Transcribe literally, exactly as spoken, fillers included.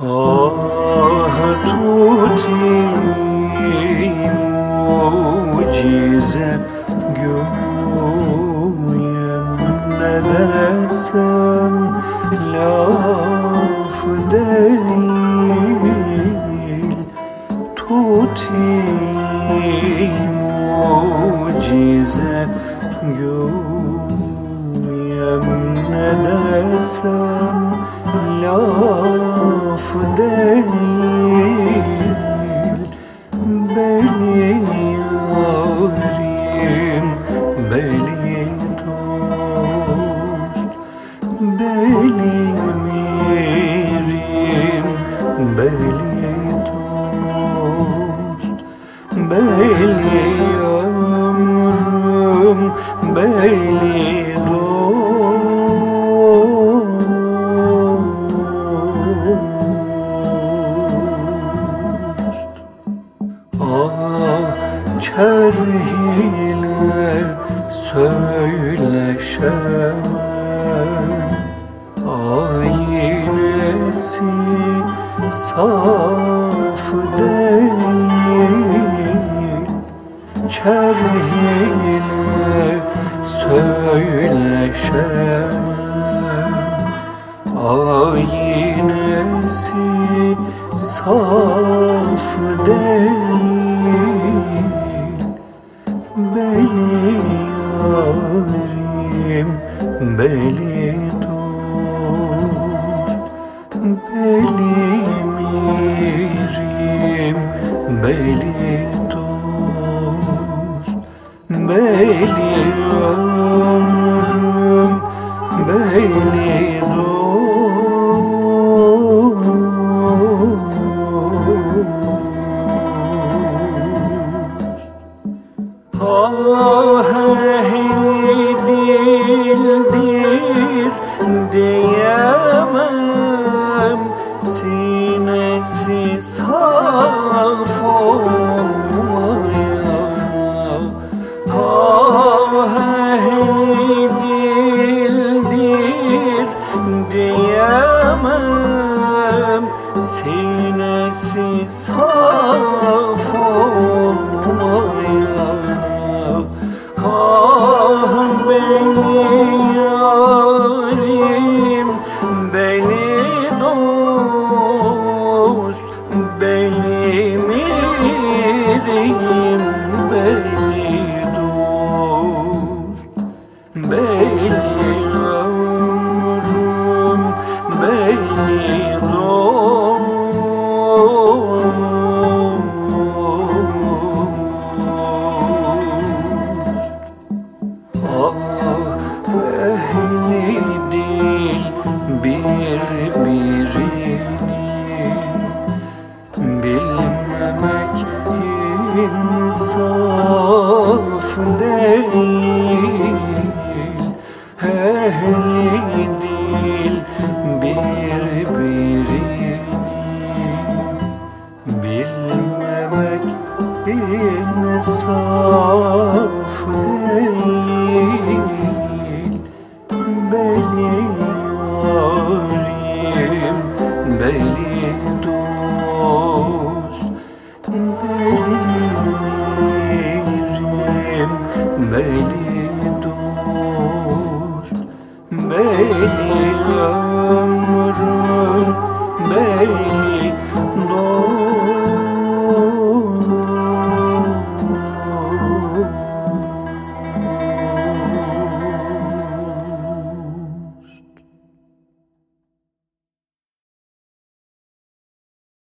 Ah tuti mucize göğüm ne desem laf değil. Tuti mucize göğüm ne desem laf değil. Beli yarim, beli dost, beli mirim, beli dost, beli ömrüm, beli dost. Ah çerhiyle söyleşemem, aynesi saf değil. Çerhiyle söyleşemem, aynesi saf değil. Beli yarim, beli dost, beli mirim, beli dost, beli ömrüm, beli dost. Ah ehli dildir diyemem, sinesi saf olmaya. Ah ehli dildir diyemem, sinesi saf olmaya. Ah beni yarim, beni dost, beni mirim, beni dost, beni ömrüm, beni dost. Ah ehli dil birbirini bilmemek insaf değil. Ehli dil birbirini bilmemek insaf değil. Beli yarim, beli dost, beli mirim, beli dost, beli ömrüm, beli dost.